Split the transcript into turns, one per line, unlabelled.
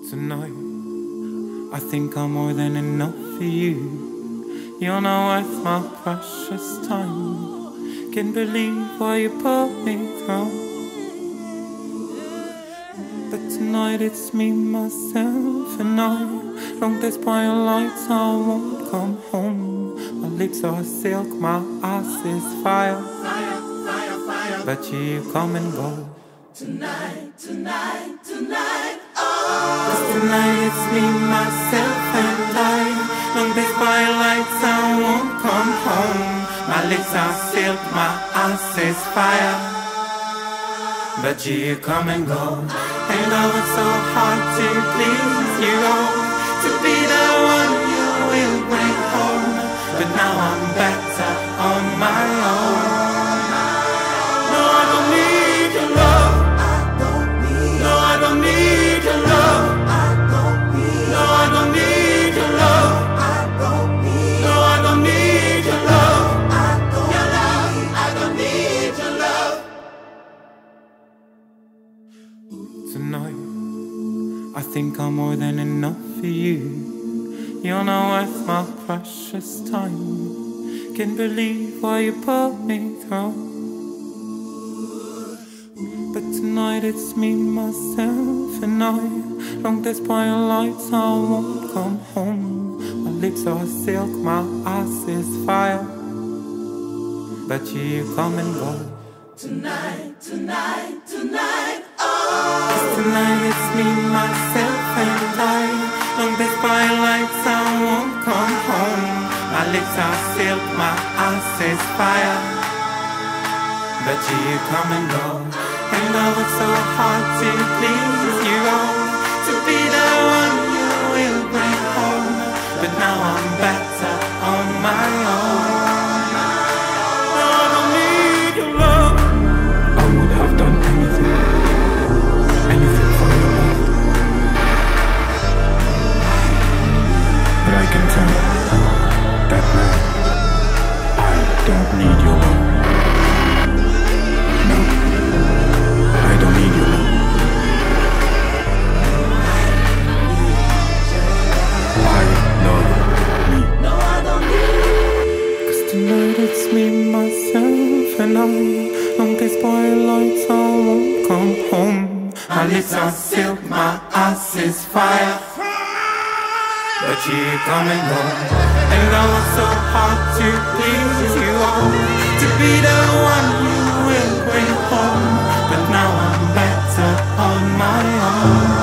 Tonight, I think I'm more than enough for you. You're not worth my precious time. Can't believe what you put me through. But tonight it's me, myself, and I. Long despite lights, I won't come home. My lips are silk, my eyes is fire. But you come and go. Tonight, tonight, tonight. Cause tonight it's me, myself, and I. Long despite lights, I won't come home. My lips are silk, my eyes is fire. But you come and go. And I was so hard to please you all, to be the one you will bring home. But now I'm better on my own. No, I don't need your love. No, I don't need your love. No, I don't need your love. No, I don't need your love. Your love, I don't need your love. Tonight, I think I'm more than enough for you. You're not worth my precious time. Can't believe what you put me through. But tonight it's me, myself, and I. Long despite lights, I won't come home. My lips are silk, my eyes is fire. But you come and go. Tonight, tonight, tonight. Cause tonight it's me, myself, and I. Long despite lights, I won't come home. My lips are silk, my eyes is fire. But you come and go. And I was so hard to please you all, to be the one you will bring home. But now I'm better on my own. No, I don't need your love. I would have done anything for your love. But I can tell that now I don't need your love. No, I don't need your love. I love me. No, I don't need. Cause tonight it's me, myself, and I. Long despite lights, I won't come home. My lips are silk, my eyes is fire. But you come and go. And I was so hard to please you all, to be the one you will bring home. But now I'm better on my own.